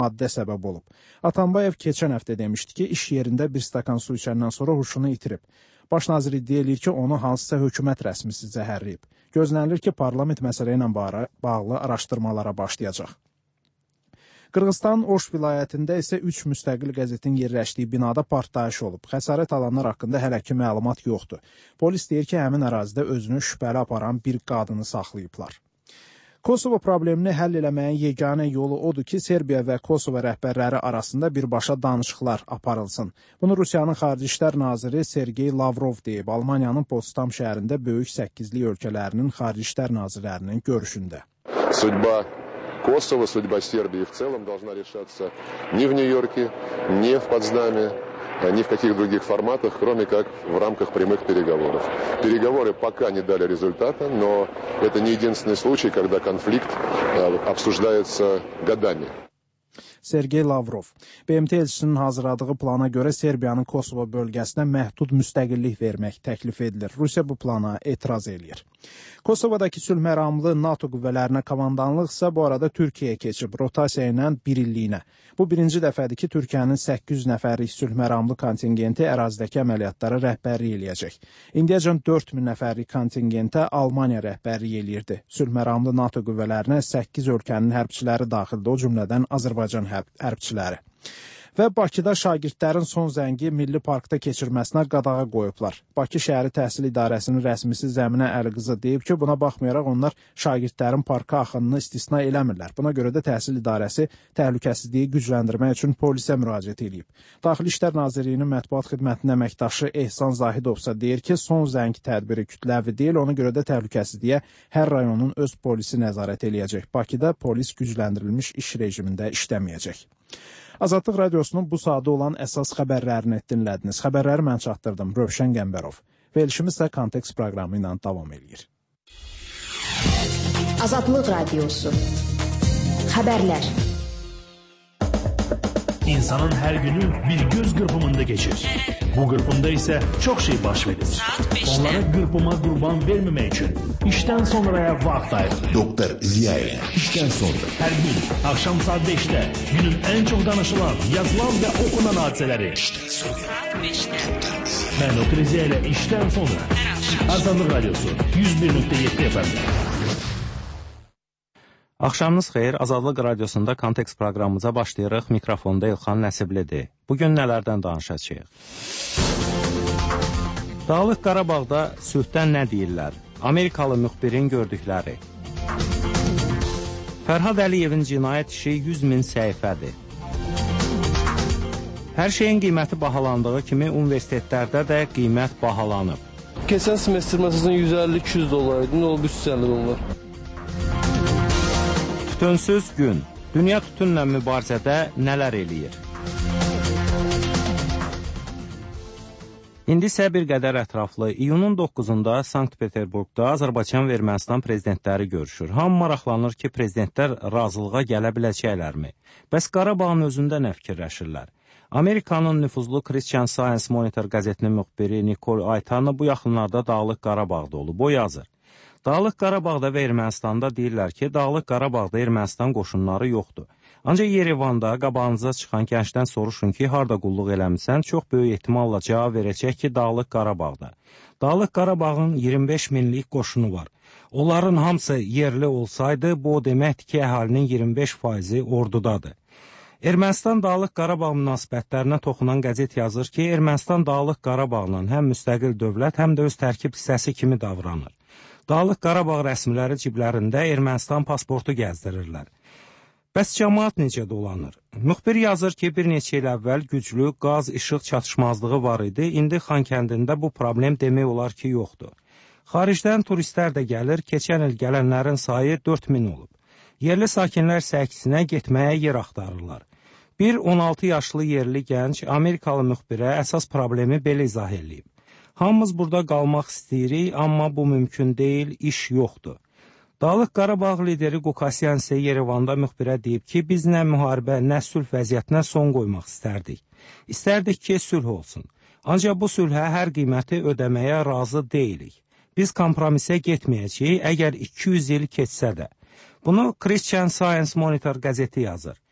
haddə səbəb olub. Atambayev keçən həftə demişdi ki, iş yerində bir stakan su içəndən sonra huşunu itirib. Baş nazir iddia edir ki, onu hansısa hökumət rəsmisi zəhərləyib. Gözlənilir ki, parlament məsələ ilə bağlı araşdırmalara başlayacaq. Qırğızstanın Oş vilayətində isə 3 müstəqil qəzetin yerləşdiyi binada partlayış olub. Xəsarət alanlar haqqında hələ ki məlumat yoxdur. Polis deyir ki, həmin ərazidə özünü şübhəli aparan bir qadını saxlayıblar. Kosovo problemini həll eləməyin yeganə yolu odur ki, Serbiya və Kosovo rəhbərləri arasında birbaşa danışıqlar aparılsın. Bunu Rusiyanın Xarici İşlər naziri Sergey Lavrov deyib, Almaniyanın Potsdam şəhərində böyük 8-lik ölkələrinin Xarici İşlər nazirlərinin görüşündə. Kosovo, судьба Сербии в целом должна решаться ни в Нью-Йорке, ни в Потсдаме, ни в каких других форматах, кроме как в рамках прямых переговоров. Переговоры пока не дали результата, но это не единственный случай, когда конфликт обсуждается годами. Sergey Lavrov. BMT elçisinin hazırladığı plana görə Serbiyanın Kosovo bölgəsinə məhdud müstəqillik vermək təklif edilir. Rusiya bu plana etiraz edir. Kosovadakı sülh məramlı NATO qüvvələrinə komandanlıq isə bu arada Türkiyəyə keçib, rotasiya ilə bir illiyinə. Bu birinci dəfədir ki, Türkiyənin 800 nəfərlik sülh məramlı kontingenti ərazidəki əməliyyatlara rəhbərlik eləyəcək. İndiyəcən 4000 nəfərlik kontingentə Almaniya rəhbərlik eləyirdi. Sülh məramlı NATO qüvvələrinə 8 ölkənin hərbçiləri daxildir, o cümlədən Azərbaycan hərbçiləri. Və Bakıda şagirdlərin son zəngi Milli Parkda keçirməsinə qadağa qoyublar. Bakı Şəhəri Təhsil İdarəsinin rəsmisi Zəminə Əliqızı deyib ki, buna baxmayaraq onlar şagirdlərin parka axınını istisna eləmirlər. Buna görə də Təhsil İdarəsi təhlükəsizliyi gücləndirmək üçün polisə müraciət edib. Daxili İşlər Nazirliyinin mətbuat xidmətinin əməkdaşı Ehsan Zahidov isə deyir ki, son zəng tədbiri kütləvi deyil, ona görə də təhlükəsizliyə hər rayonun öz polisi nəzarət eləyəcək. Bakıda polis gücləndirilmiş iş rejimində işləməyəcək. Azadlıq Radiosunun bu saatda olan əsas xəbərlərini dinlədiniz. Xəbərləri mən çatdırdım, Rövşən Qəmbərov. Verilişimiz isə Kontekst proqramı ilə davam edir. Azadlıq Radiosu. Xəbərlər. İnsanın hər günü bir göz qırpımında geçir. Bu qırpımda isə çox şey baş verir. Onlara qırpıma qurban verməmək üçün işdən sonraya vaxt ayırır. Doktor Ziya işdən sonra. Hər gün axşam saat 5-də günün ən çox danışılan, yazılan və okunan hadisələri. İşdən sonra. Mən Doktor Ziya ilə işdən sonra. Azadlıq Radiosu 101.7 FM'də. Axşamınız xeyir, Azadlıq Radiosunda Kontekst proqramımıza başlayırıq. Mikrofonda İlxan Nəsiblidir. Bugün nələrdən danışacağıq? Dağlıq Qarabağda sülhdən nə deyirlər? Amerikalı müxbirin gördükləri. Fərhad Əliyevin cinayət işi 100.000 səhifədir. Hər şeyin qiyməti bahalandığı kimi universitetlərdə də qiymət bahalanıb. Keçən semestr məsələn 150-200 dollar idi, nə olub 350 dollar. Tütünsüz gün. Dünya tütünlə mübarizədə nələr eləyir? İndi isə bir qədər ətraflı. İyunun 9-da Sankt-Peterburqda Azərbaycan və Ermənistan prezidentləri görüşür. Hamı maraqlanır ki, prezidentlər razılığa gələ biləcəklərmi? Bəs Qarabağın özündə nə fikirləşirlər? Amerikanın nüfuzlu Christian Science Monitor qəzetinin müxbiri Nikol Aytanı bu yaxınlarda Dağlıq Qarabağda olub. O yazır. Dağlıq Qarabağda və Ermənistanda deyirlər ki, Dağlıq Qarabağda Ermənistan qoşunları yoxdur. Ancaq Yerevanda qabağınıza çıxan gəncdən soruşun ki, harda qulluq eləmisən, çox böyük ehtimalla cavab verəcək ki, Dağlıq Qarabağda. Dağlıq Qarabağın 25 minlik qoşunu var. Onların hamısı yerli olsaydı, bu o deməkdir ki, əhalinin 25%-i ordudadır. Ermənistan Dağlıq Qarabağ münasibətlərinə toxunan qəzet yazır ki, Ermənistan Dağlıq Qarabağla həm müstəqil dövlət, həm də öz tərkib hissəsi kimi davranır. Dağlıq Qarabağ rəsmiləri ciblərində Ermənistan pasportu gəzdirirlər. Bəs cəmaat necə dolanır? Müxbir yazır ki, bir neçə il əvvəl güclü qaz-işıq çatışmazlığı var idi, indi Xankəndində bu problem demək olar ki, yoxdur. Xaricdən turistlər də gəlir, keçən il gələnlərin sayı 4000 olub. Yerli sakinlər isə əksinə getməyə yer axtarırlar. Bir 16 yaşlı yerli gənc Amerikalı müxbirə əsas problemi belə izah edib. Hamımız burada qalmaq istəyirik, amma bu mümkün deyil, iş yoxdur. Dağlıq Qarabağ lideri Qukasyan isə Yerevanda müxbirə deyib ki, biz nə müharibə, nə sülh vəziyyətinə son qoymaq istərdik. İstərdik ki, sülh olsun. Ancaq bu sülhə hər qiyməti ödəməyə razı deyilik. Biz kompromisə getməyəcəyik, əgər 200 il keçsə də. Bunu Christian Science Monitor qəzeti yazır.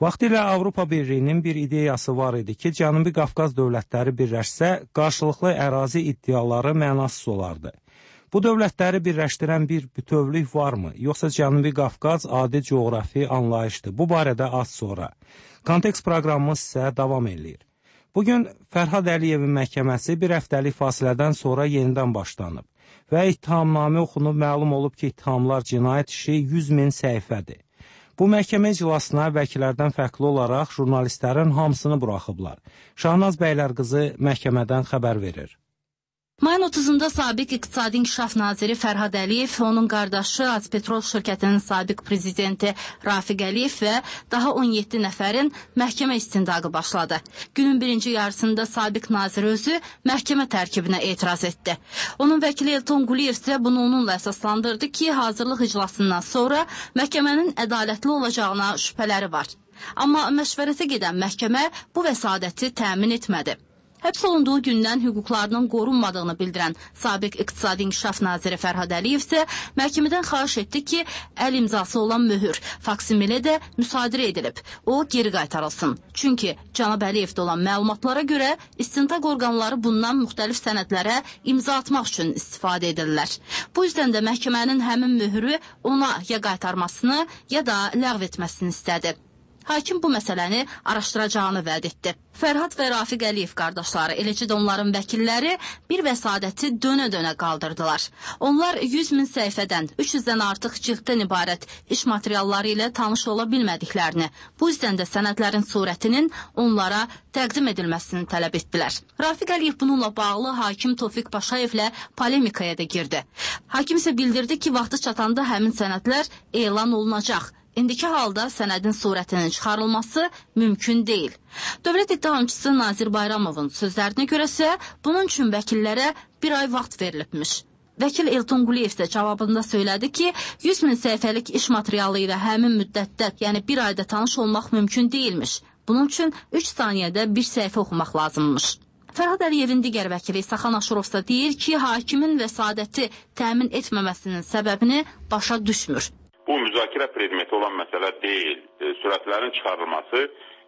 Vaxtilə Avropa Birliyinin bir ideyası var idi ki, Cənubi Qafqaz dövlətləri birləşsə, qarşılıqlı ərazi iddiaları mənasız olardı. Bu dövlətləri birləşdirən bir bütövlük varmı, yoxsa Cənubi Qafqaz adi coğrafi anlayışdır? Bu barədə az sonra. Kontekst proqramımız isə davam edir. Bugün Fərhad Əliyevin məhkəməsi bir həftəlik fasilədən sonra yenidən başlanıb və ittihamnamə oxunub məlum olub ki, ittihamlar cinayət işi 100.000 səhifədir. Bu məhkəmə iclasına vəkillərdən fərqli olaraq jurnalistlərin hamısını buraxıblar. Şahnaz Bəylərqızı məhkəmədən xəbər verir. Mayın 30-da sabiq İqtisadi İnkişaf Naziri Fərhad Əliyev, onun qardaşı Azpetrol şirkətinin sabiq prezidenti Rafiq Əliyev və daha 17 nəfərin məhkəmə istintaqı başladı. Günün birinci yarısında sabiq nazir özü məhkəmə tərkibinə etiraz etdi. Onun vəkili Elton Quliyev isə bunu onunla əsaslandırdı ki, hazırlıq iclasından sonra məhkəmənin ədalətli olacağına şübhələri var. Amma məşvərətə gedən məhkəmə bu vəsadəti təmin etmədi. Həbs olunduğu gündən hüquqlarının qorunmadığını bildirən sabiq İqtisadi İnkişaf Naziri Fərhad Əliyev isə məhkəmədən xahiş etdi ki, əl imzası olan möhür faksimilə də müsadirə edilib. O geri qaytarılsın. Çünki cənab Əliyevdə olan məlumatlara görə istintaq orqanları bundan müxtəlif sənədlərə imza atmaq üçün istifadə edirlər. Bu yüzdən də məhkəmənin həmin möhürü ona ya qaytarmasını, ya da ləğv etməsini istədi. Hakim bu məsələni araşdıracağını vəd etdi. Fərhad və Rafiq Əliyev qardaşları, eləcə də onların vəkilləri bir vəsadəti dönə-dönə qaldırdılar. Onlar 100.000 səhifədən, 300-dən artıq cilddən ibarət iş materialları ilə tanış ola bilmədiklərini, bu yüzdən də sənədlərin surətinin onlara təqdim edilməsini tələb etdilər. Rafiq Əliyev bununla bağlı hakim Tofiq Paşayevlə polemikaya da girdi. Hakim isə bildirdi ki, vaxtı çatanda həmin sənədlər elan olunacaq. İndiki halda sənədin surətinin çıxarılması mümkün deyil. Dövlət ittihamçısı Nazir Bayramovun sözlərinə görəsə, bunun üçün vəkillərə bir ay vaxt verilibmiş. Vəkil Elton Quliyev də cavabında söylədi ki, 100.000 səhifəlik iş materialı ilə həmin müddətdə, yəni bir ayda tanış olmaq mümkün deyilmiş. Bunun üçün 3 saniyədə bir səhifə oxumaq lazımmış. Fərhad Əliyevin digər vəkili Saxan Aşurov da deyir ki, hakimin vəsadəti təmin etməməsinin səbəbini başa düşmür. Bu müzakirə predmeti olan məsələ deyil. Sürətlərin çıxarılması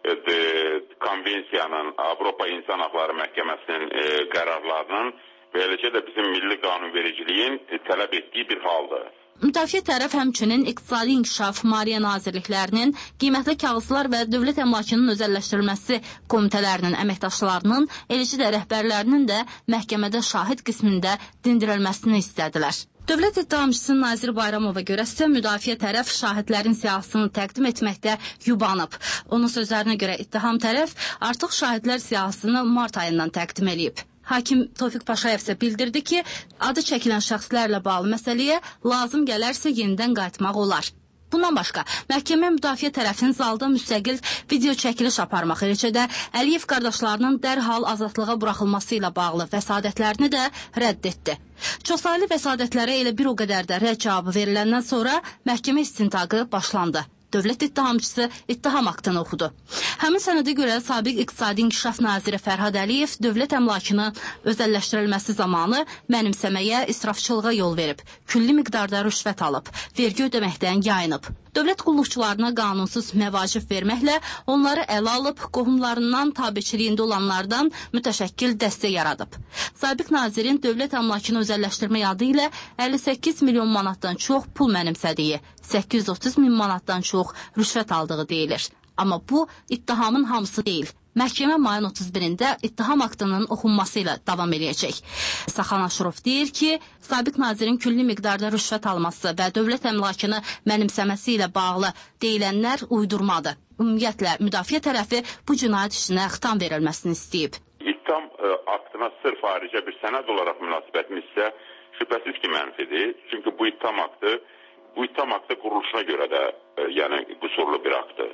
konvensiyanın, Avropa İnsan Haqları Məhkəməsinin qərarlarının və eləcə də bizim milli qanunvericiliyin tələb etdiyi bir haldır. Müdafiə tərəf həmçinin İqtisadi İnkişaf, Maliyyə Nazirliklərinin, qiymətli kağızlar və dövlət əmlakının özəlləşdirilməsi komitələrinin əməkdaşlarının, eləcə də rəhbərlərinin də məhkəmədə şahid qismində dindirilməsini istədilər. Dövlət ittihamçısı Nazir Bayramova görə isə müdafiə tərəf şahidlərin siyahısını təqdim etməkdə yubanıb. Onun sözlərinə görə ittiham tərəf artıq şahidlər siyahısını mart ayından təqdim edib. Hakim Tofiq Paşayev isə bildirdi ki, adı çəkilən şəxslərlə bağlı məsələyə lazım gələrsə yenidən qayıtmaq olar. Bundan başqa, məhkəmə müdafiə tərəfin zalda müstəqil video çəkiliş aparmaq, eləcə də Əliyev qardaşlarının dərhal azadlığa buraxılması ilə bağlı vəsadətlərini də rədd etdi. Çoxsaylı vəsadətlərə elə bir o qədər də rədd cavabı veriləndən sonra məhkəmə istintaqı başlandı. Dövlət ittihamçısı ittiham aktını oxudu. Həmin sənədə görə sabiq İqtisadi İnkişaf Naziri Fərhad Əliyev dövlət əmlakının özəlləşdirilməsi zamanı mənimsəməyə, israfçılığa yol verib, külli miqdarda rüşvət alıb, vergi ödəməkdən yayınıb. Dövlət qulluqçularına qanunsuz məvacib verməklə onları ələ alıb, qohumlarından tabiçiliyində olanlardan mütəşəkkil dəstə yaradıb. Sabiq nazirin dövlət əmlakını özəlləşdirmək adı ilə 58 milyon manatdan çox pul mənimsədiyi, 830 min manatdan çox rüşvət aldığı deyilir. Amma bu ittihamın hamısı deyil. Məhkəmə mayın 31-də ittiham aktının oxunması ilə davam edəcək. Saxan Aşurov deyir ki, sabiq nazirin külli miqdarda rüşvət alması və dövlət əmlakını mənimsəməsi ilə bağlı deyilənlər uydurmadır. Ümumiyyətlə, müdafiə tərəfi bu cinayət işinə xitam verilməsini istəyib. İttiham aktına sırf ayrıca bir sənəd olaraq münasibətimiz isə şübhəsiz ki mənfidir. Çünki bu ittiham aktı quruluşuna görə də qüsurlu bir aktdır.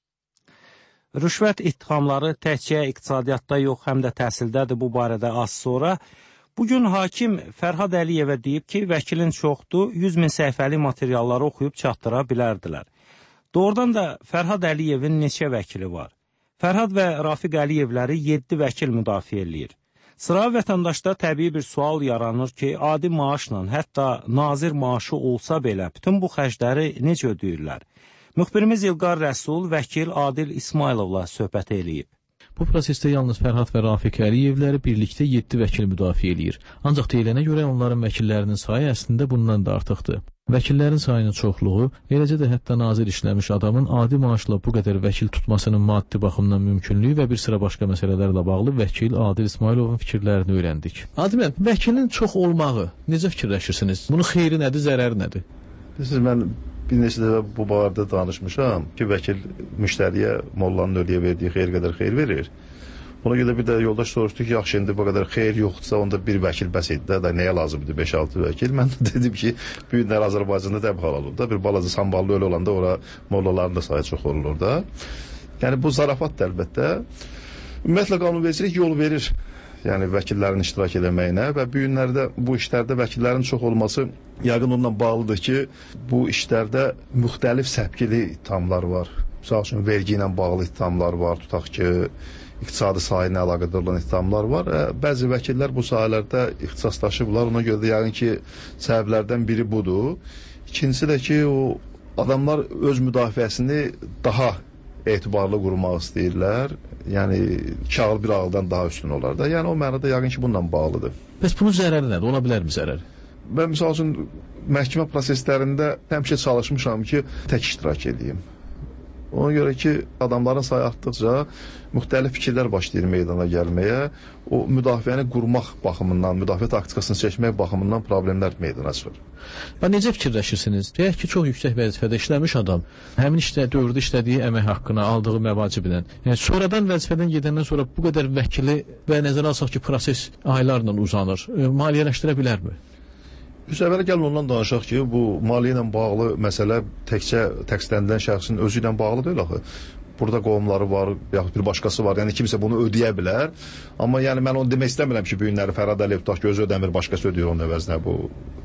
Rüşvət ittihamları təkcə iqtisadiyyatda yox, həm də təhsildədir. Bu barədə az sonra. Bugün hakim Fərhad Əliyevə deyib ki, vəkilin çoxdur, 100.000 səhifəli materialları oxuyub çatdıra bilərdilər. Doğrudan da Fərhad Əliyevin neçə vəkili var? Fərhad və Rafiq Əliyevləri 7 vəkil müdafiə eləyir. Sıra vətəndaşda təbii bir sual yaranır ki, adi maaşla, hətta nazir maaşı olsa belə bütün bu xərcləri necə ödəyirlər? Müxbirimiz İlqar Rəsul vəkil Adil İsmayılovla söhbət eləyib. Bu prosesdə yalnız Fərhad və Rafiq Əliyevləri birlikdə 7 vəkil müdafiə eləyir. Ancaq deyilənə görə onların vəkillərinin sayı əslində bundan da artıqdır. Vəkillərin sayının çoxluğu, eləcə də hətta nazir işləmiş adamın adi maaşla bu qədər vəkil tutmasının maddi baxımdan mümkünlüyü və bir sıra başqa məsələlərlə bağlı vəkil Adil İsmayılovun fikirlərini öyrəndik. Adil bəy, vəkilin çox olmağı necə fikirləşirsiniz? Bunun xeyri nədir, zərəri nədir? Bilirsiniz, mən bir neçə dəfə bu barədə danışmışam ki, vəkil müştəriyə mollanın ödəyə verdiyi xeyir qədər xeyir verir. Ona görə bir də yoldaş soruşdu ki, yaxşı, indi bu qədər xeyir yoxdursa, onda bir vəkil bəs idi də, nəyə lazımdır 5-6 vəkil? Mən də dedim ki, bu günlər Azərbaycanda dəbhal olur da, bir balaca samballı ölü olanda ora mollaların da sayı çox olur da. Yəni, bu zarafatdır əlbəttə. Ümumiyyətlə, qanunvericilik yol verir, yəni vəkillərin iştirak eləməyinə və bu günlərdə bu işlərdə vəkillərin çox olması yəqin onunla bağlıdır ki, bu işlərdə müxtəlif səpkili ithamlar var. Misal üçün, vergi ilə bağlı ithamlar var, tutaq ki, iqtisadi sahə ilə əlaqədar olan ithamlar var. Bəzi vəkillər bu sahələrdə ixtisaslaşıblar, ona görə də yəqin ki, səbəblərdən biri budur. İkincisi də ki, o adamlar öz müdafiəsini daha etibarlı qurmaq istəyirlər. Yəni, iki ağıl bir ağıldan daha üstün olar da. Yəni, o mənada yəqin ki, bununla bağlıdır. Bəs bunun zərəri nədir? Ola bilərmi zərəri? Mən, misal üçün, məhkəmə proseslərində həmişə çalışmışam ki, tək iştirak edeyim. Ona görə ki, adamların sayı artdıqca müxtəlif fikirlər başlayır meydana gəlməyə. O müdafiəni qurmaq baxımından, müdafiə taktikasını seçmək baxımından problemlər meydana çıxır. Və necə fikirləşirsiniz? Deyək ki, çox yüksək vəzifədə işləmiş adam həmin dövrdə işlədiyi əmək haqqına, aldığı məvaciblə, yəni sonradan vəzifədən gedəndən sonra bu qədər vəkili və nəzərə alsaq ki, proses aylarla uzanır, maliyyələşdirə bilərmi? Əvvələ gəlin ondan danışaq ki, bu maliyyə ilə bağlı məsələ təkcə təqsirləndirilən şəxsin özü ilə bağlı deyil axı. Burada qovumları var, yaxud bir başqası var. Yəni kimsə bunu ödəyə bilər. Amma yəni mən onu demək istəmirəm ki, bu günləri Fərhad Əliyev tutaq ki, özü ödəmir, başqası ödəyir onun əvəzinə bu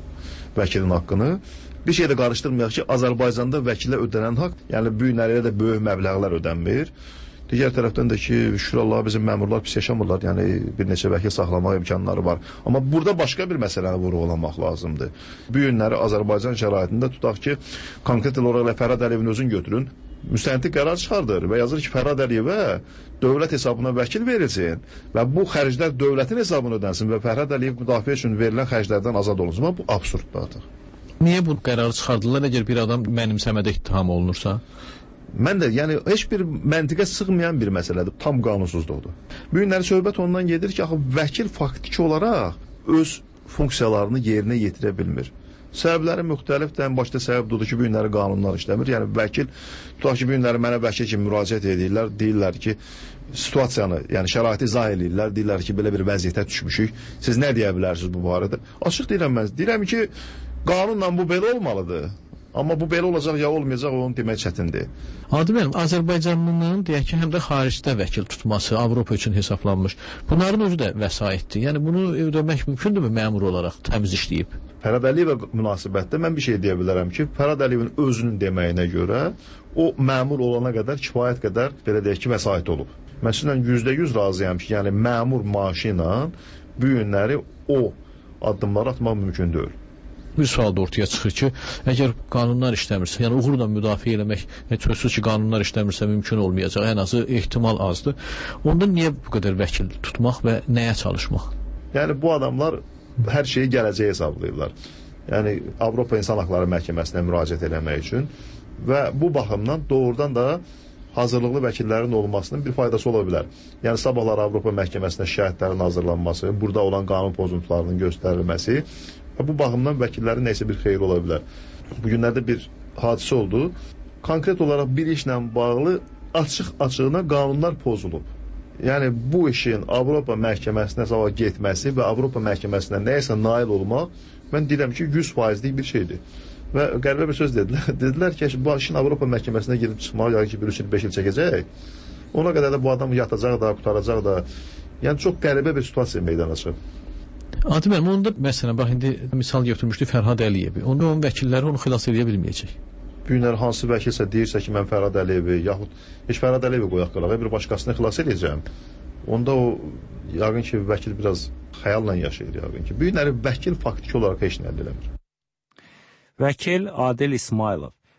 vəkilin haqqını. Bir şey də qarışdırmayaq ki, Azərbaycanda vəkilə ödənən haqq, yəni bu günləri də böyük məbləğlər ödənmir. Digər tərəfdən də ki, şükür Allaha bizim məmurlar pis yaşamırlar, yəni bir neçə vəkil saxlamaq imkanları var. Amma burada başqa bir məsələni vurğulamaq lazımdır. Bu günləri Azərbaycan şəraitində tutaq ki, konkret olaraq Fərhad Əliyevin özünü götürün, müstəntiq qərar çıxardır və yazır ki, Fərhad Əliyevə dövlət hesabına vəkil verilsin və bu xərclər dövlətin hesabına ödənsin və Fərhad Əliyev müdafiə üçün verilən xərclərdən azad olunsun. Amma bu absurddur artıq. Niyə bu qərarı çıxardılar əgər bir adam mənimsəmədə ittiham olunursa? Mən də, yəni, heç bir məntiqə sığmayan bir məsələdir, tam qanunsuzluqdur. Bu günləri söhbət ondan gedir ki, axı, vəkil faktiki olaraq öz funksiyalarını yerinə yetirə bilmir. Səbəbləri müxtəlifdir, ən başda səbəb budur ki, bu günləri qanunlar işləmir. Yəni, vəkil, tutaq ki, bu günləri mənə vəkil kimi müraciət edirlər, deyirlər ki, situasiyanı, yəni şəraiti izah edirlər, deyirlər ki, belə bir vəziyyətə düşmüşük, siz nə deyə bilərsiniz bu barədə? Açıq deyirəm mən, deyirəm ki, qanunla bu belə olmalıdır. Amma bu belə olacaq ya olmayacaq, onu demək çətindir. Adil müəllim, Azərbaycanlının deyək ki, həm də xaricdə vəkil tutması Avropa üçün hesablanmış. Bunların özü də vəsaitdir. Yəni bunu ödəmək mümkündürmü məmur olaraq təmiz işləyib? Fərhad Əliyevə münasibətdə mən bir şey deyə bilərəm ki, Fərhad Əliyevin özünün deməyinə görə o məmur olana qədər kifayət qədər belə deyək ki, vəsait olub. Mən sizinlə %100 razıyam ki, yəni məmur maaşı ilə bu günləri o addımları atmaq mümkün deyil. Bir sual da ortaya çıxır ki, əgər qanunlar işləmirsə, yəni uğurla müdafiə eləmək, sözsüz ki, qanunlar işləmirsə mümkün olmayacaq, ən azı ehtimal azdır. Onda niyə bu qədər vəkil tutmaq və nəyə çalışmaq? Yəni bu adamlar hər şeyi gələcəyə hesablayırlar. Yəni Avropa İnsan Haqları Məhkəməsinə müraciət eləmək üçün və bu baxımdan doğrudan da hazırlıqlı vəkillərin olmasının bir faydası ola bilər. Yəni sabahlar Avropa Məhkəməsinə şikayətlərin hazırlanması, burada olan qanun pozuntularının göstərilməsi və bu baxımdan vəkillərin nəysə bir xeyri ola bilər. Bu günlərdə bir hadisə oldu. Konkret olaraq bir işlə bağlı açıq-açığına qanunlar pozulub. Yəni bu işin Avropa Məhkəməsinə sabah getməsi və Avropa Məhkəməsinə nəyəsə nail olmaq, mən deyirəm ki, 100%lik bir şeydir. Və qəribə bir söz dedilər. Dedilər ki, bu işin Avropa Məhkəməsinə gedib çıxmağı yəni ki, 1-3 il, 5 il çəkəcək. Ona qədər də bu adam yatacaq da, qutaracaq da. Yəni çox qəribə bir situasiya meydana çıxıb. Adil müəllim, onda məsələn, bax, indi misal götürmüşdü Fərhad Əliyevi. Onda onun vəkilləri onu xilas edə bilməyəcək. Bu günlər hansı vəkilsə deyirsə ki, mən Fərhad Əliyevi, yaxud heç Fərhad Əliyevi qoyaq qalağa, bir başqasını xilas edəcəm. Onda o, yəqin ki, vəkil biraz xəyalla yaşayır, yəqin ki. Bu günləri vəkil faktiki olaraq heç nə eləmir. Vəkil Adil İsmayılov.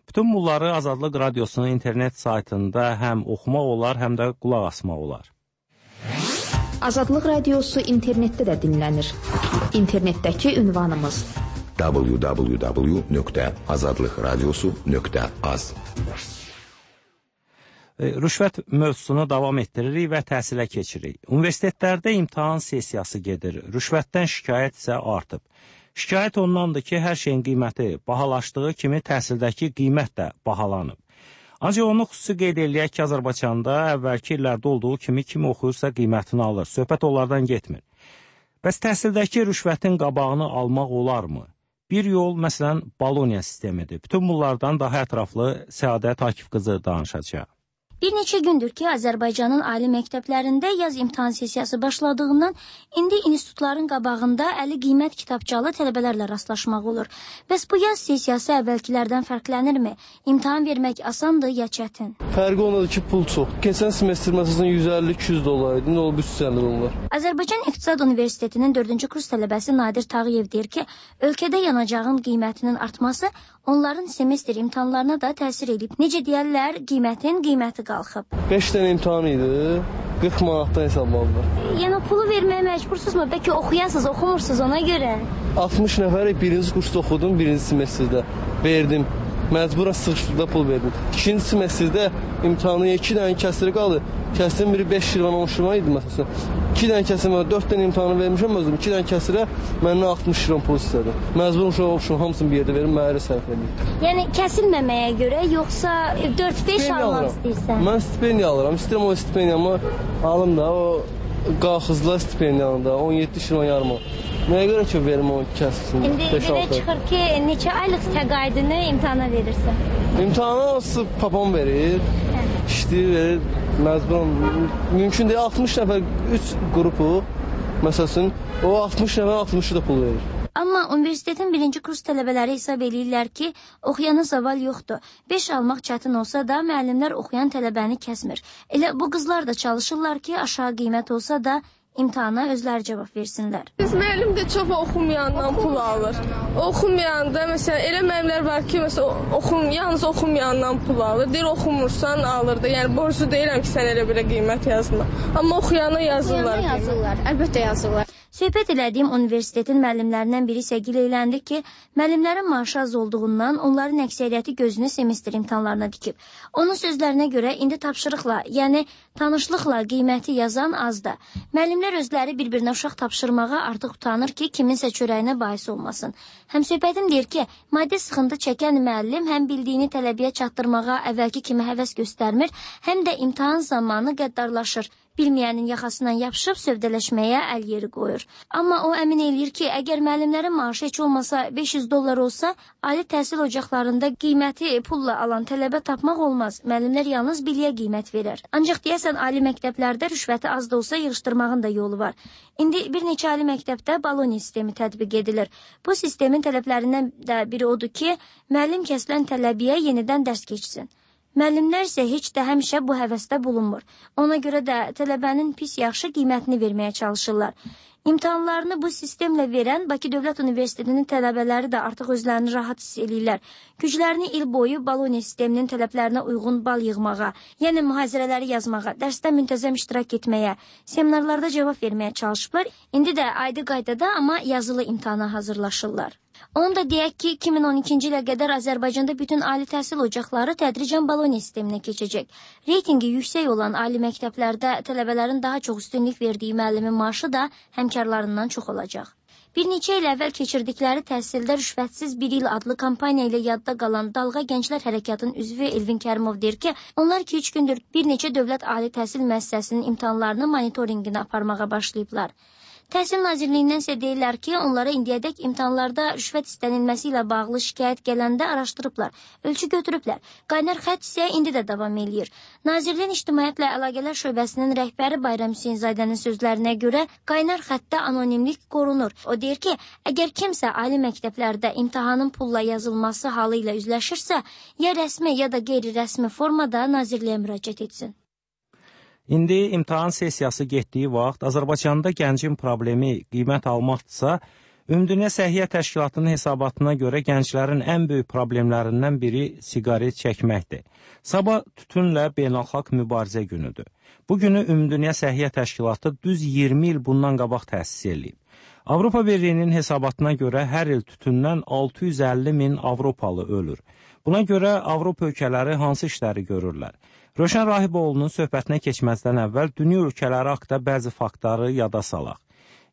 Bütün bunları Azadlıq Radiosunun internet saytında həm oxumaq olar, həm də qulaq asmaq olar. Azadlıq Radiosu internetdə də dinlənir. İnternetdəki ünvanımız www.azadlıqradiosu.az. Rüşvət mövzusunu davam etdiririk və təhsilə keçirik. Universitetlərdə imtahan sessiyası gedir. Rüşvətdən şikayət isə artıb. Şikayət ondandır ki, hər şeyin qiyməti bahalaşdığı kimi təhsildəki qiymət də bahalanıb. Ancaq onu xüsusi qeyd eləyək ki, Azərbaycanda əvvəlki illərdə olduğu kimi kim oxuyursa qiymətini alır. Söhbət onlardan getmir. Bəs təhsildəki rüşvətin qabağını almaq olarmı? Bir yol, məsələn, Boloniya sistemidir. Bütün bunlardan daha ətraflı Səadət Akif qızı danışacaq. Bir neçə gündür ki, Azərbaycanın ali məktəblərində yaz imtahan sessiyası başladığından indi institutların qabağında əli qiymət kitabçalı tələbələrlə rastlaşmaq olur. Bəs bu yaz sessiyası əvvəlkilərdən fərqlənirmi? İmtahan vermək asandır ya çətin? Fərqi ondadır ki, pul çox. Keçən semestr məsələn 150-200 dollar idi, nə olub 350 dollar. Azərbaycan İqtisad Universitetinin 4-cü kurs tələbəsi Nadir Tağıyev deyir ki, ölkədə yanacağın qiymətinin artması onların semestr imtahanlarına da təsir edib. Necə deyərlər, qiymətin qiyməti qalxıb. 5 dənə imtahan idi, 40 manatdan hesablandı. Yəni pulu verməyə məcbursunuzmu? Bəlkə oxuyasınız, oxumursunuz ona görə? 60 nəfər birinci kursda oxudum, birinci semestrdə verdim. Məcburan sıxışdıqda pul verdim. İkinci semestrdə imtahanı 2 dənə kəsiri qaldı. Kəsirin biri 5 şirvan 10 şirvan idi məsələn. 2 dənə kəsirə 4 dənə imtahanı vermişəm özüm. 2 dənə kəsirə məndən 60 şirvan pul istədim. Məcburum şu hamısını bir yerdə verim, mənə sərf edim. Yəni kəsilməməyə görə yoxsa 4-5 almaq istəyirsən? Mən stipendiya alıram. İstəyirəm o stipendiyamı alım da o qalxızla stipendiyanı da 17 şirvan yarım. Nəyə görə ki verim o kəssin? İndi belə çıxır ki, neçə aylıq təqaüdünü imtahana verirsən? İmtahana papam verir, işləyir, verir, məcburam. Mümkün deyil, 60 nəfər 3 qrupu, məsələn, o 60 nəfər 60'ı da pul verir. Amma universitetin birinci kurs tələbələri hesab eləyirlər ki, oxuyana zaval yoxdur. 5 almaq çətin olsa da müəllimlər oxuyan tələbəni kəsmir. Elə bu qızlar da çalışırlar ki, aşağı qiymət olsa da imtahana özləri cavab versinlər. Biz müəllim də çox oxumayandan pul alır. Oxumayanda, məsələn, elə müəllimlər var ki, məsələn, yalnız oxumayandan pul alır. Deyir, oxumursan alır da. Yəni, borcu deyirəm ki, sən elə belə qiymət yazma. Amma oxuyana yazırlar. Oxuyana yazırlar, əlbəttə yazırlar. Söhbət elədiyim universitetin müəllimlərindən biri isə giləyləndi ki, müəllimlərin maaşı az olduğundan onların əksəriyyəti gözünü semestr imtahanlarına dikib. Onun sözlərinə görə indi tapşırıqla, yəni tanışlıqla qiyməti yazan azdır. Müəllimlər özləri bir-birinə uşaq tapşırmağa artıq utanır ki, kiminsə çörəyinə bahis olmasın. Həmsöhbətim deyir ki, maddi sıxıntı çəkən müəllim həm bildiyini tələbəyə çatdırmağa əvvəlki kimi həvəs göstərmir, həm də imtahan zamanı qəddarlaşır. Bilməyənin yaxasından yapışıb sövdələşməyə əl yeri qoyur. Amma o əmin eləyir ki, əgər müəllimlərin maaşı heç olmasa 500 dollar olsa, ali təhsil ocaqlarında qiyməti pulla alan tələbə tapmaq olmaz. Müəllimlər yalnız biliyə qiymət verir. Ancaq deyəsən ali məktəblərdə rüşvəti az da olsa yığışdırmağın da yolu var. İndi bir neçə ali məktəbdə Boloniya sistemi tətbiq edilir. Bu sistemin tələblərindən də biri odur ki, müəllim kəsilən tələbəyə yenidən dərs keçsin. Müəllimlər isə heç də həmişə bu həvəsdə bulunmur. Ona görə də tələbənin pis yaxşı qiymətini verməyə çalışırlar. İmtahanlarını bu sistemlə verən Bakı Dövlət Universitetinin tələbələri də artıq özlərini rahat hiss eləyirlər. Güclərini il boyu Boloniya sisteminin tələblərinə uyğun bal yığmağa, yəni mühazirələri yazmağa, dərsdə müntəzəm iştirak etməyə, seminarlarda cavab verməyə çalışıblar. İndi də aydın qaydada, amma yazılı imtahana hazırlaşırlar. Onu da deyək ki, 2012-ci ilə qədər Azərbaycanda bütün ali təhsil ocaqları tədricən Boloniya sisteminə keçəcək. Reytingi yüksək olan ali məktəblərdə tələbələrin daha çox üstünlük verdiyi müəllimin maaşı da həmkarlarından çox olacaq. Bir neçə il əvvəl keçirdikləri təhsildə rüşvətsiz bir il adlı kampaniya ilə yadda qalan Dalğa Gənclər Hərəkatının üzvü Elvin Kərimov deyir ki, onlar 2-3 gündür bir neçə dövlət ali təhsil müəssisəsinin imtahanlarını monitorinqini aparmağa başlayıblar. Təhsil Nazirliyindən isə deyirlər ki, onlara indiyədək imtahanlarda rüşvət istənilməsi ilə bağlı şikayət gələndə araşdırıblar, ölçü götürüblər. Qaynar xətt isə indi də davam eləyir. Nazirliyin İctimaiyyətlə Əlaqələr Şöbəsinin rəhbəri Bayram Hüseynzadənin sözlərinə görə qaynar xəttdə anonimlik qorunur. O deyir ki, əgər kimsə ali məktəblərdə imtahanın pulla yazılması halı ilə üzləşirsə, ya rəsmi ya da qeyri-rəsmi formada Nazirliyə müraciət etsin. İndi imtahan sessiyası getdiyi vaxt Azərbaycanda gəncin problemi qiymət almaqdırsa, Ümumdünya Səhiyyə Təşkilatının hesabatına görə gənclərin ən böyük problemlərindən biri siqaret çəkməkdir. Sabah tütünlə beynəlxalq mübarizə günüdür. Bu günü Ümumdünya Səhiyyə Təşkilatı düz 20 il bundan qabaq təsis edib. Avropa Birliyinin hesabatına görə hər il tütündən 650 min Avropalı ölür. Buna görə Avropa ölkələri hansı işləri görürlər? Rövşən Rahiboğlu'nun söhbətinə keçməzdən əvvəl dünya ölkələri haqqında bəzi faktları yada salaq.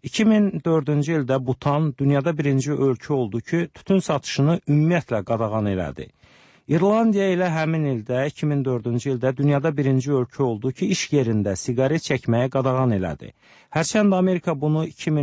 2004-cü ildə Butan dünyada birinci ölkə oldu ki, tütün satışını ümumiyyətlə qadağan elədi. İrlandiya ilə həmin ildə 2004-cü ildə dünyada birinci ölkə oldu ki, iş yerində siqaret çəkməyə qadağan elədi. Hərçənd Amerika bunu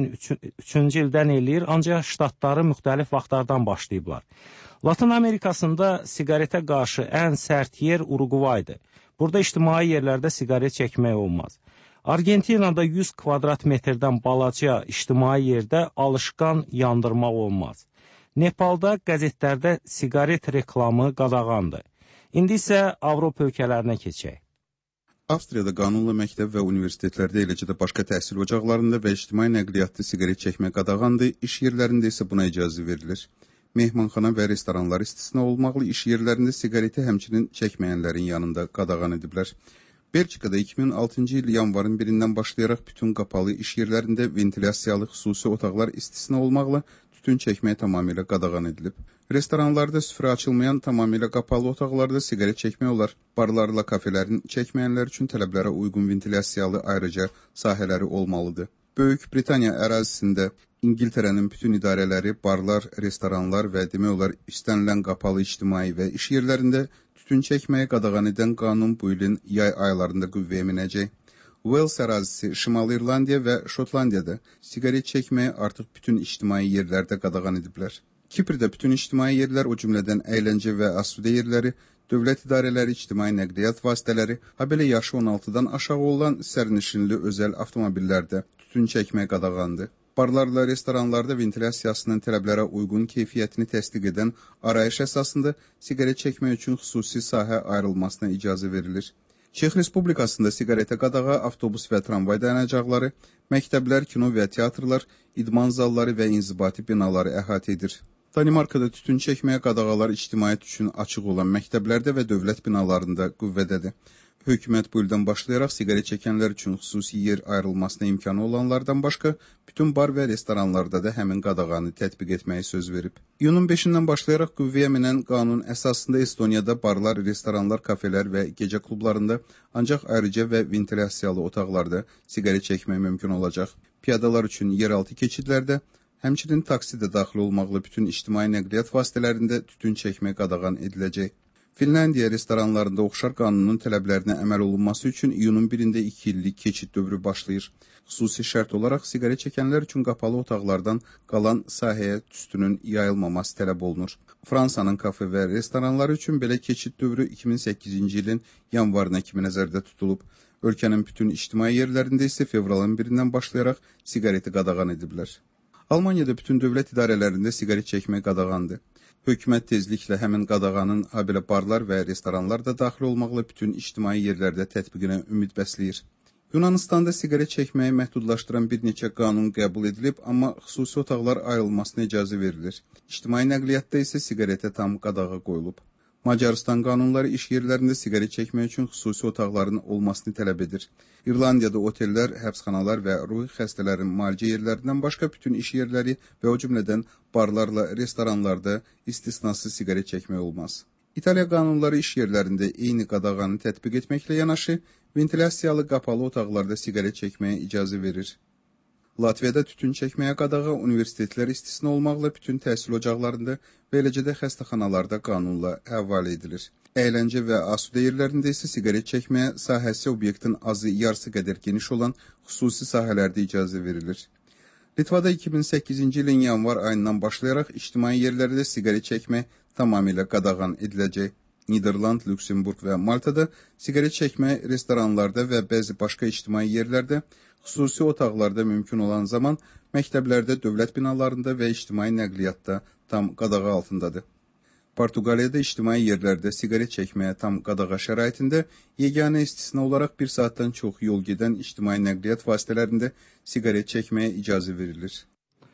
2003-cü ildən eləyir, ancaq ştatları müxtəlif vaxtlardan başlayıblar. Latın Amerikasında siqaretə qarşı ən sərt yer Uruguaydır. Burada ictimai yerlərdə siqaret çəkmək olmaz. Argentinada 100 kvadrat metrdən balaca ictimai yerdə alışqan yandırmaq olmaz. Nepalda qəzetlərdə siqaret reklamı qadağandır. İndi isə Avropa ölkələrinə keçək. Avstriyada qanunla məktəb və universitetlərdə, eləcə də başqa təhsil ocaqlarında və ictimai nəqliyyatda siqaret çəkmək qadağandır, iş yerlərində isə buna icazə verilir. Mehmanxana və restoranlar istisna olmaqla iş yerlərində siqareti həmçinin çəkməyənlərin yanında qadağan ediblər. Belçikada 2006-cı il yanvarın 1-dən başlayaraq bütün qapalı iş yerlərində ventilyasiyalı xüsusi otaqlar istisna olmaqla tütün çəkməyə tamamilə qadağan edilib. Restoranlarda süfrə açılmayan tamamilə qapalı otaqlarda siqaret çəkmək olar. Barlarla kafelerin çəkməyənlər üçün tələblərə uyğun ventilyasiyalı ayrıca sahələri olmalıdır. Böyük Britaniya ərazisində İngiltərənin bütün idarələri, barlar, restoranlar və demək olar istənilən qapalı ictimai və iş yerlərində tütün çəkməyə qadağan edən qanun bu ilin yay aylarında qüvvəyə minəcək. Wales ərazisi, Şimali İrlandiya və Şotlandiyada siqaret çəkməyə artıq bütün ictimai yerlərdə qadağan ediblər. Kiprdə bütün ictimai yerlər, o cümlədən əyləncə və asudə yerləri, dövlət idarələri, ictimai nəqliyyat vasitələri, habelə yaşı 16-dan aşağı olan sərnişinli özəl avtomobillərdə tütün çəkməyə qadağandır. Barlarla restoranlarda ventilyasiyasının tələblərə uyğun keyfiyyətini təsdiq edən arayış əsasında siqaret çəkmək üçün xüsusi sahə ayrılmasına icazə verilir. Çex Respublikasında siqaretə qadağa avtobus və tramvay dayanacaqları, məktəblər, kino və teatrlar, idman zalları və inzibati binaları əhatə edir. Danimarkada tütün çəkməyə qadağalar ictimaiyyət üçün açıq olan məktəblərdə və dövlət binalarında qüvvədədir. Hökumət bu ildən başlayaraq siqaret çəkənlər üçün xüsusi yer ayrılmasına imkanı olanlardan başqa, bütün bar və restoranlarda da həmin qadağanı tətbiq etməyi söz verib. İyunun 5-dən başlayaraq qüvvəyə minən qanun əsasında Estoniyada barlar, restoranlar, kafelər və gecə klublarında ancaq ayrıca və ventilyasiyalı otaqlarda siqaret çəkmək mümkün olacaq. Piyadalar üçün yeraltı keçidlərdə, həmçinin taksi də daxil olmaqla bütün ictimai nəqliyyat vasitələrində tütün çəkmək qadağan ediləcək. Finlandiya restoranlarında oxşar qanunun tələblərinə əməl olunması üçün iyunun 1-də 2 illik keçid dövrü başlayır. Xüsusi şərt olaraq siqaret çəkənlər üçün qapalı otaqlardan qalan sahəyə tütünün yayılmaması tələb olunur. Fransanın kafe və restoranları üçün belə keçid dövrü 2008-ci ilin yanvarına kimi nəzərdə tutulub. Ölkənin bütün ictimai yerlərində isə fevralın 1-dən başlayaraq siqareti qadağan ediblər. Almaniyada bütün dövlət idarələrində siqaret çəkmək qadağandır. Hökumət tezliklə həmin qadağanın habelə barlar və restoranlar da daxil olmaqla bütün ictimai yerlərdə tətbiqinə ümid bəsləyir. Yunanistanda siqaret çəkməyi məhdudlaşdıran bir neçə qanun qəbul edilib, amma xüsusi otaqlar ayrılmasına icazə verilir. İctimai nəqliyyatda isə siqaretə tam qadağa qoyulub. Macarıstan qanunları iş yerlərində siqaret çəkmək üçün xüsusi otaqların olmasını tələb edir. İrlandiyada otellər, həbsxanalar və ruhi xəstələrin müalicə yerlərindən başqa bütün iş yerləri və o cümlədən barlarla restoranlarda istisnasız siqaret çəkmək olmaz. İtaliya qanunları iş yerlərində eyni qadağanı tətbiq etməklə yanaşı, ventilyasiyalı qapalı otaqlarda siqaret çəkməyə icazə verir. Latviyada tütün çəkməyə qadağa universitetlər istisna olmaqla bütün təhsil ocaqlarında və eləcə də xəstəxanalarda qanunla həvalə edilir. Əyləncə və asudə yerlərində isə siqaret çəkməyə sahəsi obyektin azı yarısı qədər geniş olan xüsusi sahələrdə icazə verilir. Litvada 2008-ci ilin yanvar ayından başlayaraq ictimai yerlərdə siqaret çəkmək tamamilə qadağan ediləcək. Niderland, Lüksemburg və Maltada siqaret çəkmək restoranlarda və bəzi başqa ictimai yerlərdə, xüsusi otaqlarda mümkün olan zaman məktəblərdə, dövlət binalarında və ictimai nəqliyyatda tam qadağa altındadır. Portuqaliyada ictimai yerlərdə siqaret çəkməyə tam qadağa şəraitində yeganə istisna olaraq 1 saatdan çox yol gedən ictimai nəqliyyat vasitələrində siqaret çəkməyə icazə verilir.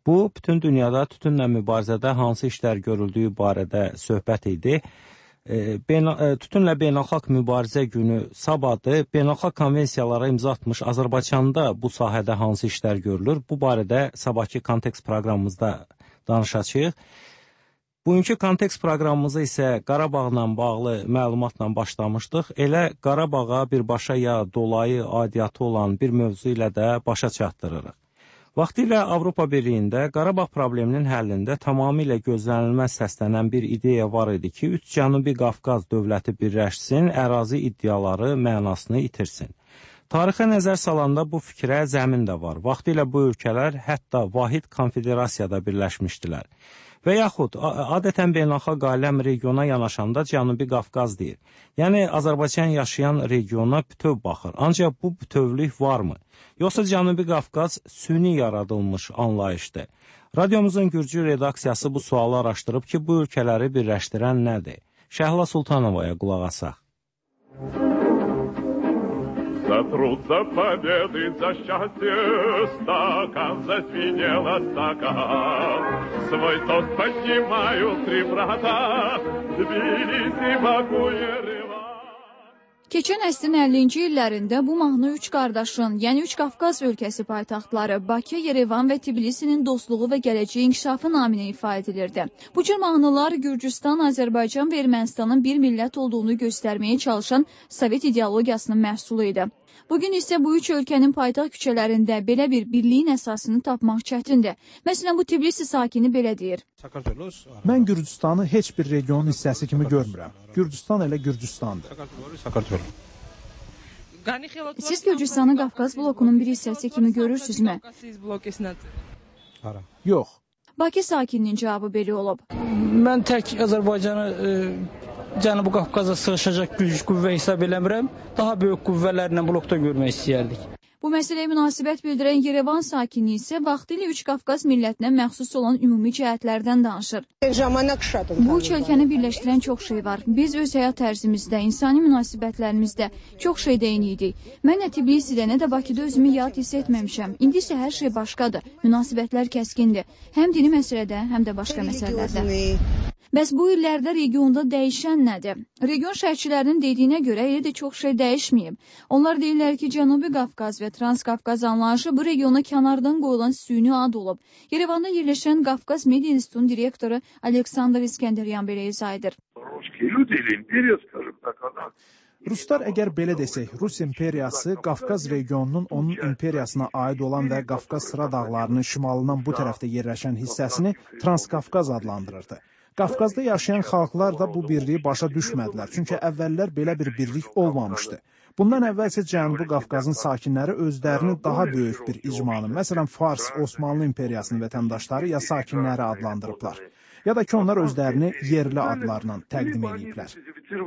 Bu, bütün dünyada tütünlə mübarizədə hansı işlər görüldüyü barədə söhbət idi. Tütünlə beynəlxalq mübarizə günü sabahdır. Beynəlxalq konvensiyalara imza atmış Azərbaycanda bu sahədə hansı işlər görülür? Bu barədə sabahki kontekst proqramımızda danışacağıq. Bugünkü kontekst proqramımızı isə Qarabağla bağlı məlumatla başlamışdıq. Elə Qarabağa birbaşa ya dolayı aidiyyatı olan bir mövzu ilə də başa çatdırırıq. Vaxtilə Avropa Birliyində Qarabağ probleminin həllində tamamilə gözlənilməz səslənən bir ideya var idi ki, 3 Cənubi Qafqaz dövləti birləşsin, ərazi iddiaları mənasını itirsin. Tarixə nəzər salanda bu fikrə zəmin də var. Vaxtilə bu ölkələr hətta vahid konfederasiyada birləşmişdilər. Və yaxud adətən beynəlxalq aləm regiona yanaşanda Cənubi Qafqaz deyir. Yəni Azərbaycan yaşayan regiona bütöv baxır. Ancaq bu bütövlük varmı? Yoxsa Cənubi Qafqaz süni yaradılmış anlayışdır? Radyomuzun Gürcü redaksiyası bu sualı araşdırıb ki, bu ölkələri birləşdirən nədir? Şəhla Sultanovaya qulaq asaq. За труд, за победы, за счастье стакан, зазвенела стакан. Свой тост поднимают три брата, Тбилиси, Баку, Yerevan. Keçən əsrin 50-ci illərində bu mahnı 3 qardaşın, yəni 3 Qafqaz ölkəsi paytaxtları Bakı, Yerevan və Tbilisinin dostluğu və gələcək inkişafı naminə ifa edilirdi. Bu cür mahnılar Gürcüstan, Azərbaycan və Ermənistanın bir millət olduğunu göstərməyə çalışan Sovet ideologiyasının məhsulu idi. Bugün isə bu üç ölkənin paytaxt küçələrində belə bir birliyin əsasını tapmaq çətindir. Məsələn, bu Tbilisi sakini belə deyir. Mən Gürcüstanı heç bir regionun hissəsi kimi görmürəm. Gürcüstan elə Gürcüstandır. Siz Gürcüstanı Qafqaz blokunun bir hissəsi kimi görürsünüzmü? Yox. Bakı sakininin cavabı belə olub. Mən tək Azərbaycanı Cənubi Qafqaza sığışacaq güc qüvvə hesab eləmirəm. Daha böyük qüvvələrlə blokda görmək istəyərdik. Bu məsələyə münasibət bildirən Yerevan sakini isə vaxtilə 3 Qafqaz millətinə məxsus olan ümumi cəhətlərdən danışır. Bu üç ölkəni birləşdirən çox şey var. Biz öz həyat tərzimizdə, insani münasibətlərimizdə çox şeydə eyni idik. Mən nə Tbilisidə, nə də Bakıda özümü yad hiss etməmişəm. İndi isə hər şey başqadır. Münasibətlər kəskindir. Həm dini məsələdə, həm də başqa məsələlərdə. Bəs bu illərdə regionda dəyişən nədir? Region şərhçilərinin dediyinə görə elə də çox şey dəyişməyib. Onlar deyirlər ki, Cənubi Qafqaz və Transkafqaz anlayışı bu regiona kənardan qoyulan süni ad olub. Yerevanda yerləşən Qafqaz Media İnstitutunun direktoru Aleksandr İskəndəryan belə izah edir. Ruslar əgər belə desək, Rus imperiyası Qafqaz regionunun onun imperiyasına aid olan və Qafqaz sıra dağlarının şimalından bu tərəfdə yerləşən hissəsini Transkafqaz adlandırırdı. Qafqazda yaşayan xalqlar da bu birliyi başa düşmədilər, çünki əvvəllər belə bir birlik olmamışdı. Bundan əvvəl isə Cənubi Qafqazın sakinləri özlərini daha böyük bir icmanın, məsələn Fars, Osmanlı imperiyasının vətəndaşları ya sakinləri adlandırıblar, ya da ki onlar özlərini yerli adlarla təqdim ediblər.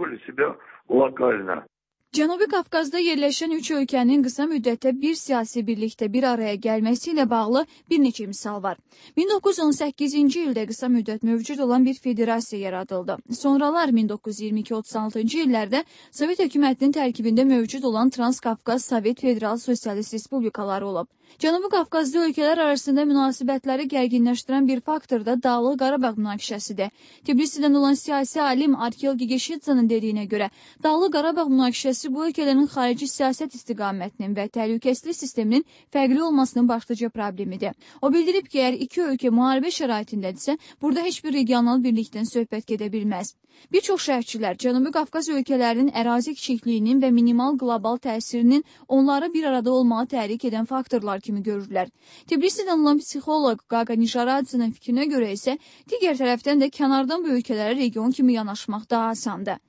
Cənubi Qafqazda yerləşən 3 ölkənin qısa müddətdə bir siyasi birlikdə bir araya gəlməsi ilə bağlı bir neçə misal var. 1918-ci ildə qısa müddət mövcud olan bir federasiya yaradıldı. Sonralar 1922-36-cı illərdə Sovet hökumətinin tərkibində mövcud olan Transkafqaz Sovet Federal Sosialist Respublikaları olub. Cənubi Qafqazda ölkələr arasında münasibətləri gərginləşdirən bir faktor da Dağlıq Qarabağ münaqişəsidir. Tbilisidən olan siyasi alim Arkel Gigeşidzanın dediyinə görə, Dağlıq Qarabağ münaqişəsi bu ölkələrin xarici siyasət istiqamətinin və təhlükəsizlik sisteminin fərqli olmasının başlıca problemidir. O bildirib ki, əgər iki ölkə müharibə şəraitindədirsə, burada heç bir regional birlikdən söhbət gedə bilməz. Bir çox şərhçilər Cənubi Qafqaz ölkələrinin ərazi kiçikliyinin və minimal qlobal təsirinin onları bir arada olmağa təhrik edən faktorlar kimi görürlər. Tbilisidən olan psixoloq Qaqa Nişaradzının fikrinə görə isə digər tərəfdən də kənardan bu ölkələrə region kimi yanaşmaq daha asandır.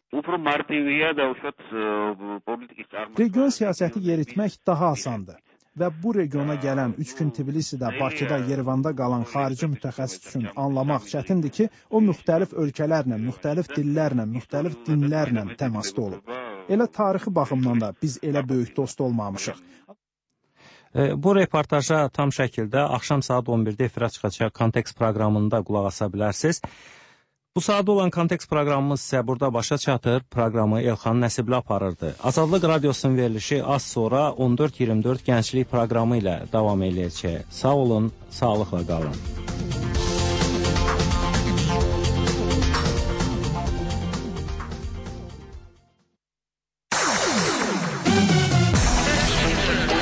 Region siyasəti yeritmək daha asandır. Və bu regiona gələn 3 gün Tbilisidə, Bakıda, Yerevanda qalan xarici mütəxəssis üçün anlamaq çətindir ki, o müxtəlif ölkələrlə, müxtəlif dillərlə, müxtəlif dinlərlə təmasda olub. Elə tarixi baxımdan da biz elə böyük dost olmamışıq. Bu reportaja tam şəkildə axşam saat 11-də efirə çıxacaq Kontekst proqramında qulaq asa bilərsiniz. Bu saat olan Kontekst proqramımız isə burada başa çatır. Proqramı Elxan Nəsibli aparırdı. Azadlıq Radiosunun verilişi az sonra 14-24 Gənclik proqramı ilə davam edəcək. Sağ olun, sağlıqla qalın.